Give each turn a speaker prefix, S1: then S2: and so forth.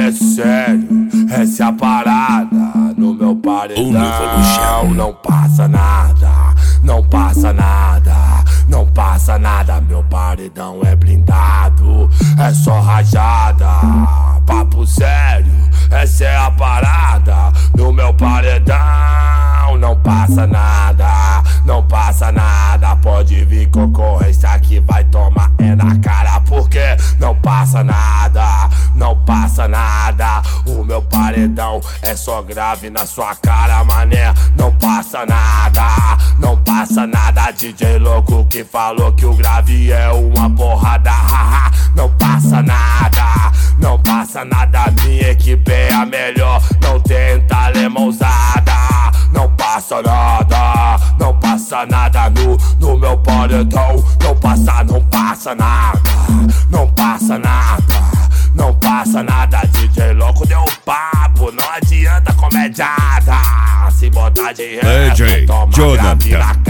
S1: é sério, essa é a parada. No meu paredão não passa nada, não passa nada, não passa nada. Meu paredão é blindado, é só rajada. Papo sério, essa é a parada. No meu paredão não passa nada, não passa nada. Pode vir concorrência que vai tomar é na cara, porque não passa nada, não passa nada. O meu paredão é só grave na sua cara, mané. Não passa nada, não passa nada. DJ louco que falou que o grave é uma porrada, haha. Não passa nada, não passa nada. Minha equipe é a melhor, não tenta lemãozada. Não passa nada, não passa nada no meu paredão. Não passa nada, não passa nada, não passa nada. DJ louco deu papo, não adianta comediada. Se botar de ré, toma grave na